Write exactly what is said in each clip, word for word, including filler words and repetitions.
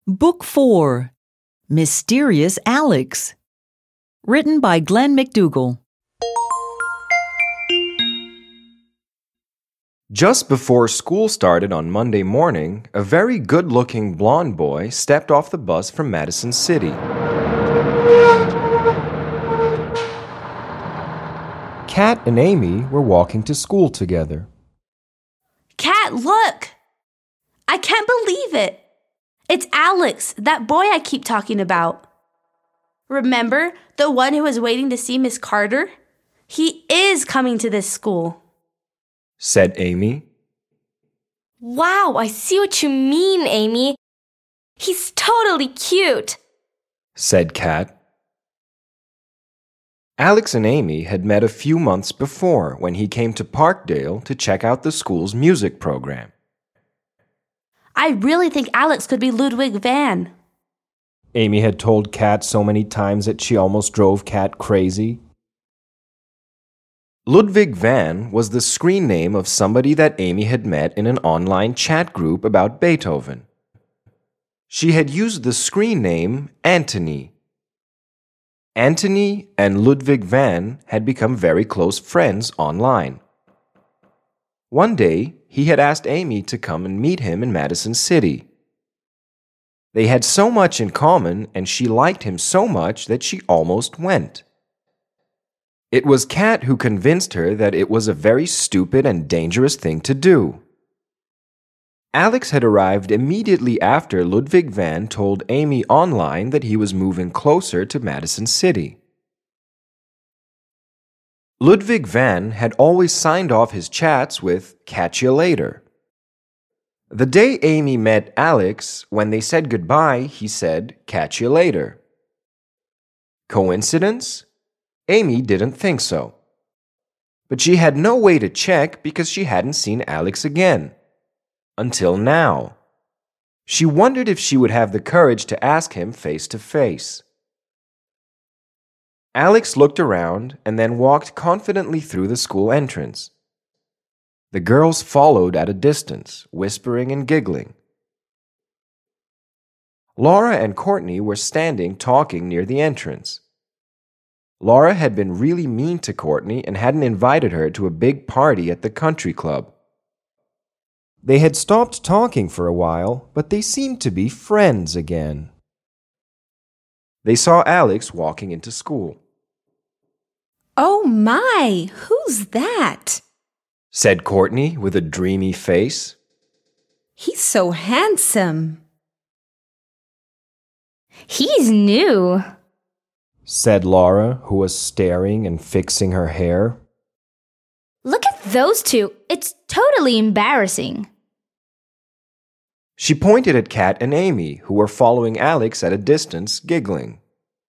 Book four, Mysterious Alex. Written by Glenn McDougall. Just before school started on Monday morning, a very good-looking blonde boy stepped off the bus from Madison City. Kat and Amy were walking to school together. Kat, look! I can't believe it! It's Alex, that boy I keep talking about. Remember, the one who was waiting to see Miss Carter? He is coming to this school, said Amy. Wow, I see what you mean, Amy. He's totally cute, said Kat. Alex and Amy had met a few months before when he came to Parkdale to check out the school's music program. I really think Alex could be Ludwig van. Amy had told Kat so many times that she almost drove Kat crazy. Ludwig van was the screen name of somebody that Amy had met in an online chat group about Beethoven. She had used the screen name Antony. Antony and Ludwig van had become very close friends online. One day, he had asked Amy to come and meet him in Madison City. They had so much in common, and she liked him so much that she almost went. It was Kat who convinced her that it was a very stupid and dangerous thing to do. Alex had arrived immediately after Ludwig van told Amy online that he was moving closer to Madison City. Ludwig van had always signed off his chats with "catch you later." The day Amy met Alex, when they said goodbye, he said, "catch you later." Coincidence? Amy didn't think so. But she had no way to check because she hadn't seen Alex again. Until now. She wondered if she would have the courage to ask him face to face. Alex looked around and then walked confidently through the school entrance. The girls followed at a distance, whispering and giggling. Laura and Courtney were standing talking near the entrance. Laura had been really mean to Courtney and hadn't invited her to a big party at the country club. They had stopped talking for a while, but they seemed to be friends again. They saw Alex walking into school. Oh my, who's that? Said Courtney with a dreamy face. He's so handsome. He's new, said Laura, who was staring and fixing her hair. Look at those two. It's totally embarrassing. She pointed at Kat and Amy, who were following Alex at a distance, giggling.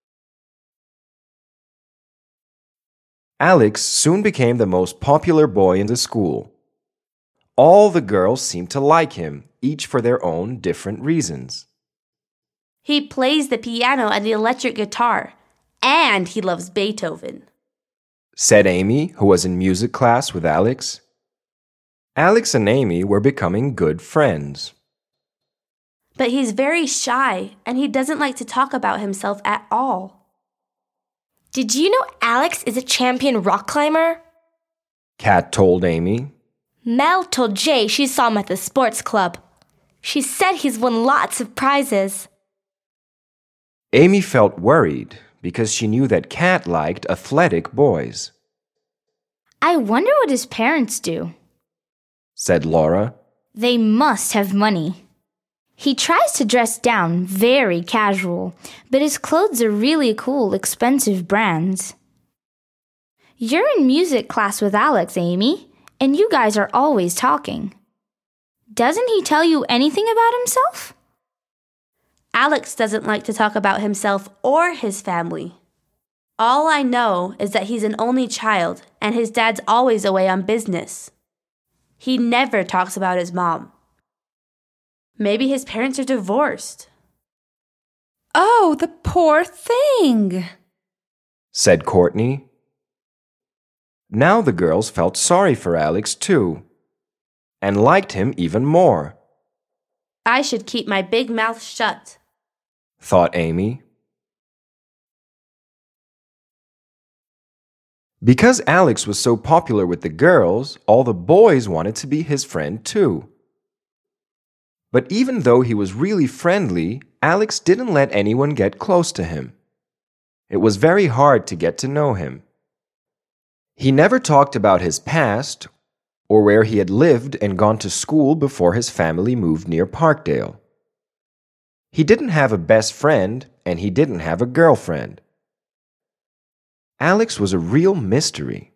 Alex soon became the most popular boy in the school. All the girls seemed to like him, each for their own different reasons. He plays the piano and the electric guitar, and he loves Beethoven, said Amy, who was in music class with Alex. Alex and Amy were becoming good friends. But he's very shy, and he doesn't like to talk about himself at all. Did you know Alex is a champion rock climber? Kat told Amy. Mel told Jay she saw him at the sports club. She said he's won lots of prizes. Amy felt worried because she knew that Kat liked athletic boys. I wonder what his parents do, said Laura. They must have money. He tries to dress down very casual, but his clothes are really cool, expensive brands. You're in music class with Alex, Amy, and you guys are always talking. Doesn't he tell you anything about himself? Alex doesn't like to talk about himself or his family. All I know is that he's an only child, and his dad's always away on business. He never talks about his mom. Maybe his parents are divorced. Oh, the poor thing, said Courtney. Now the girls felt sorry for Alex too, and liked him even more. I should keep my big mouth shut. thought Amy. Because Alex was so popular with the girls, all the boys wanted to be his friend too. But even though he was really friendly, Alex didn't let anyone get close to him. It was very hard to get to know him. He never talked about his past or where he had lived and gone to school before his family moved near Parkdale. He didn't have a best friend and he didn't have a girlfriend. Alex was a real mystery.